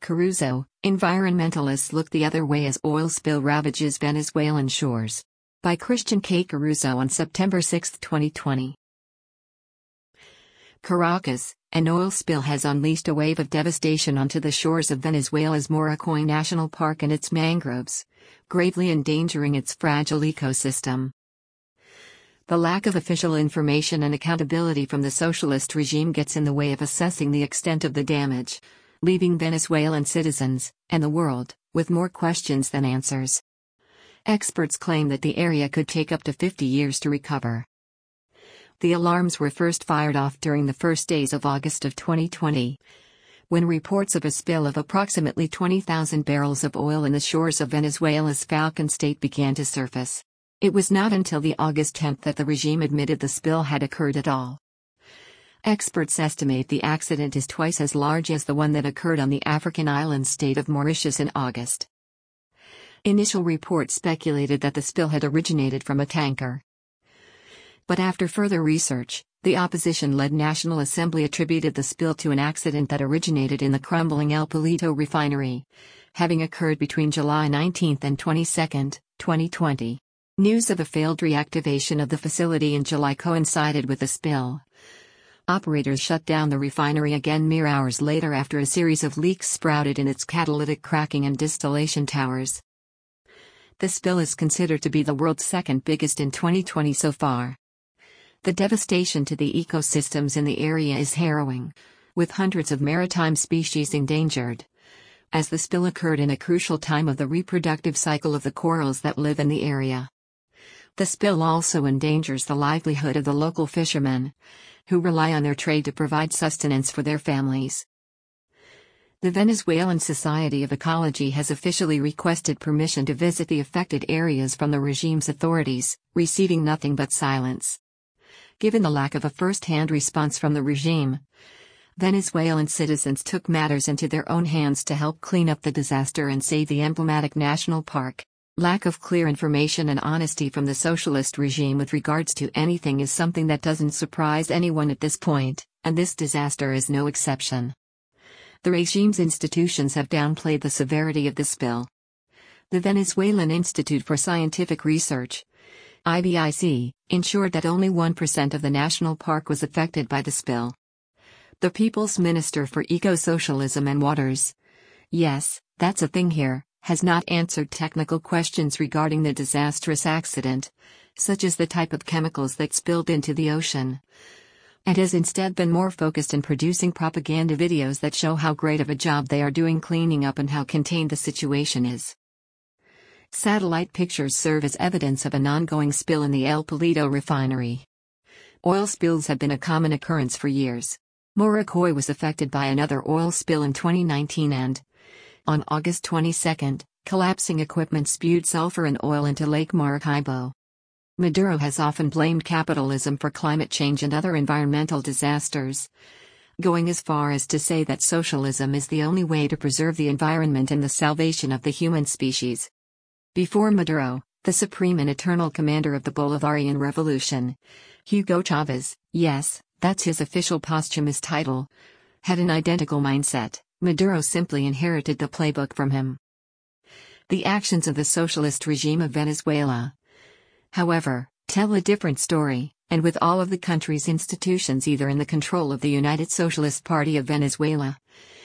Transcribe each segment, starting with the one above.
Caruso, environmentalists look the other way as oil spill ravages Venezuelan shores. By Christian K. Caruso on September 6, 2020. Caracas, an oil spill has unleashed a wave of devastation onto the shores of Venezuela's Morrocoy National Park and its mangroves, gravely endangering its fragile ecosystem. The lack of official information and accountability from the socialist regime gets in the way of assessing the extent of the damage, leaving Venezuelan citizens, and the world, with more questions than answers. Experts claim that the area could take up to 50 years to recover. The alarms were first fired off during the first days of August of 2020, when reports of a spill of approximately 20,000 barrels of oil in the shores of Venezuela's Falcon state began to surface. It was not until the August 10th that the regime admitted the spill had occurred at all. Experts estimate the accident is twice as large as the one that occurred on the African island state of Mauritius in August. Initial reports speculated that the spill had originated from a tanker. But after further research, the opposition-led National Assembly attributed the spill to an accident that originated in the crumbling El Palito refinery, having occurred between July 19 and 22, 2020. News of a failed reactivation of the facility in July coincided with the spill. Operators shut down the refinery again mere hours later after a series of leaks sprouted in its catalytic cracking and distillation towers. The spill is considered to be the world's second biggest in 2020 so far. The devastation to the ecosystems in the area is harrowing, with hundreds of maritime species endangered, as the spill occurred in a crucial time of the reproductive cycle of the corals that live in the area. The spill also endangers the livelihood of the local fishermen, who rely on their trade to provide sustenance for their families. The Venezuelan Society of Ecology has officially requested permission to visit the affected areas from the regime's authorities, receiving nothing but silence. Given the lack of a first-hand response from the regime, Venezuelan citizens took matters into their own hands to help clean up the disaster and save the emblematic national park. Lack of clear information and honesty from the socialist regime with regards to anything is something that doesn't surprise anyone at this point, and this disaster is no exception. The regime's institutions have downplayed the severity of the spill. The Venezuelan Institute for Scientific Research, IVIC, ensured that only 1% of the national park was affected by the spill. The People's Minister for Eco-Socialism and Waters, yes, that's a thing here, has not answered technical questions regarding the disastrous accident, such as the type of chemicals that spilled into the ocean, and has instead been more focused in producing propaganda videos that show how great of a job they are doing cleaning up and how contained the situation is. Satellite pictures serve as evidence of an ongoing spill in the El Palito refinery. Oil spills have been a common occurrence for years. Morrocoy was affected by another oil spill in 2019 and, on August 22, collapsing equipment spewed sulfur and oil into Lake Maracaibo. Maduro has often blamed capitalism for climate change and other environmental disasters, going as far as to say that socialism is the only way to preserve the environment and the salvation of the human species. Before Maduro, the supreme and eternal commander of the Bolivarian Revolution, Hugo Chavez, yes, that's his official posthumous title, had an identical mindset. Maduro simply inherited the playbook from him. The actions of the socialist regime of Venezuela, however, tell a different story, and with all of the country's institutions either in the control of the United Socialist Party of Venezuela,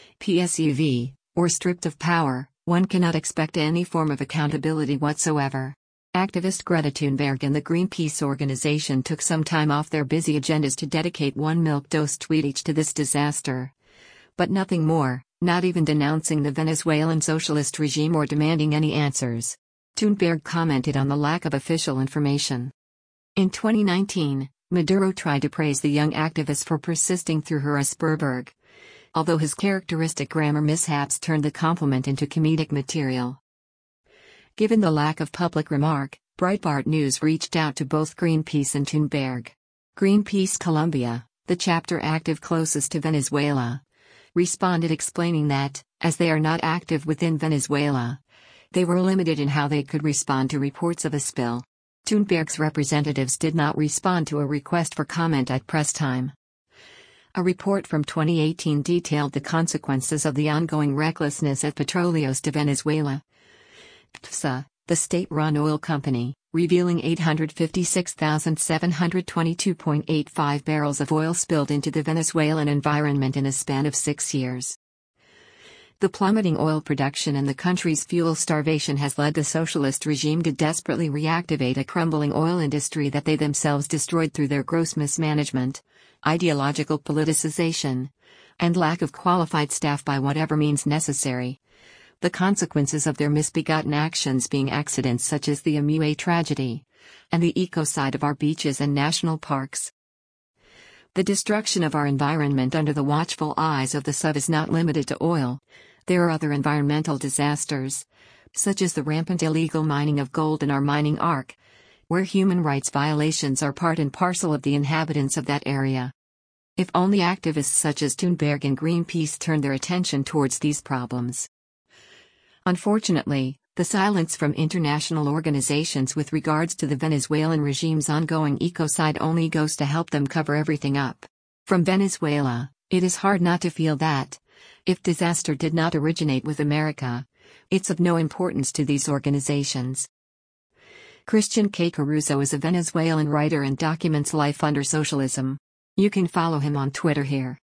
PSUV, or stripped of power, one cannot expect any form of accountability whatsoever. Activist Greta Thunberg and the Greenpeace organization took some time off their busy agendas to dedicate one milquetoast tweet each to this disaster. But nothing more, not even denouncing the Venezuelan socialist regime or demanding any answers. Thunberg commented on the lack of official information. In 2019, Maduro tried to praise the young activist for persisting through her Asperberg, although his characteristic grammar mishaps turned the compliment into comedic material. Given the lack of public remark, Breitbart News reached out to both Greenpeace and Thunberg. Greenpeace Colombia, the chapter active closest to Venezuela, responded explaining that, as they are not active within Venezuela, they were limited in how they could respond to reports of a spill. Thunberg's representatives did not respond to a request for comment at press time. A report from 2018 detailed the consequences of the ongoing recklessness at Petróleos de Venezuela. PDVSA, the state-run oil company, revealing 856,722.85 barrels of oil spilled into the Venezuelan environment in a span of 6 years. The plummeting oil production and the country's fuel starvation has led the socialist regime to desperately reactivate a crumbling oil industry that they themselves destroyed through their gross mismanagement, ideological politicization, and lack of qualified staff by whatever means necessary. The consequences of their misbegotten actions being accidents such as the Amue tragedy, and the ecocide of our beaches and national parks. The destruction of our environment under the watchful eyes of the SUV is not limited to oil. There are other environmental disasters, such as the rampant illegal mining of gold in our mining arc, where human rights violations are part and parcel of the inhabitants of that area. If only activists such as Thunberg and Greenpeace turned their attention towards these problems. Unfortunately, the silence from international organizations with regards to the Venezuelan regime's ongoing ecocide only goes to help them cover everything up. From Venezuela, it is hard not to feel that, if disaster did not originate with America, it's of no importance to these organizations. Christian K. Caruso is a Venezuelan writer and documents life under socialism. You can follow him on Twitter here.